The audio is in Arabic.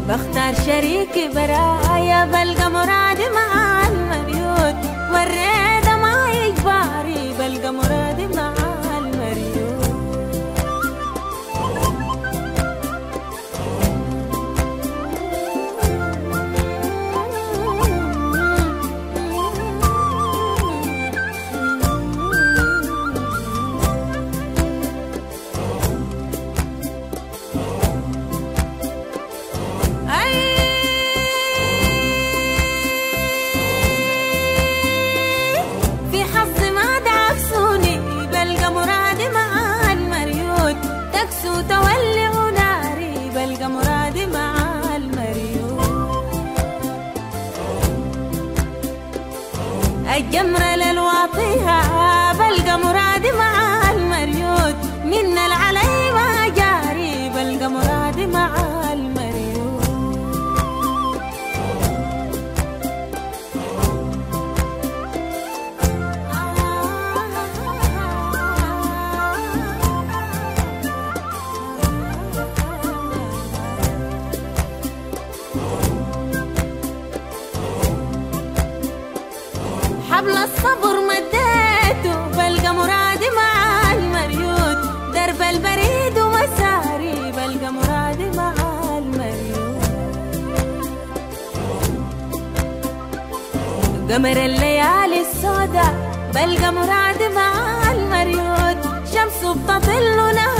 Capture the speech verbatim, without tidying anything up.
بختار شريكي برايا، بلقى مرادي مع المريوت، والريدة ما إجباري، بلقى مرادي مع المريوت. تولع ناري، بلقى مرادي مع المريوت. الجمرة للواطيها، بلقى مرادي مع المريوت، من العلي ما جاري، بلقى مرادي مع المريوت. حبل الصبر مديته، بلقى مرادي مع المريوت، درب البريد ومساري، بلقى مرادي مع المريوت. قمر الليالي السوداء، بلقى مرادي مع المريوت، شمس بتطل نهار